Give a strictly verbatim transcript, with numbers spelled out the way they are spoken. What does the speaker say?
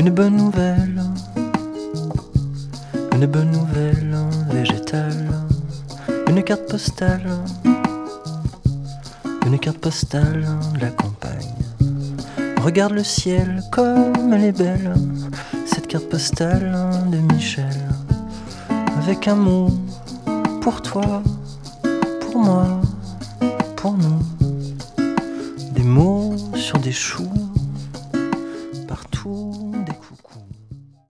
Une bonne nouvelle, une bonne nouvelle végétale, une carte postale, une carte postale de la campagne. Regarde le ciel comme elle est belle, cette carte postale de Michel, avec un mot pour toi, pour moi, pour nous, des mots sur des choux